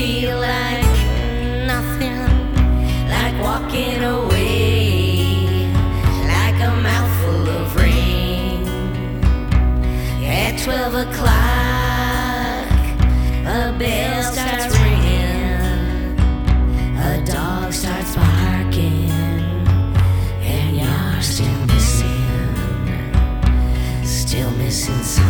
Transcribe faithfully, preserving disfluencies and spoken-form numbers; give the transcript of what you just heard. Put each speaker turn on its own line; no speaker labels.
feel like nothing, like walking away, like a mouthful of rain at twelve o'clock.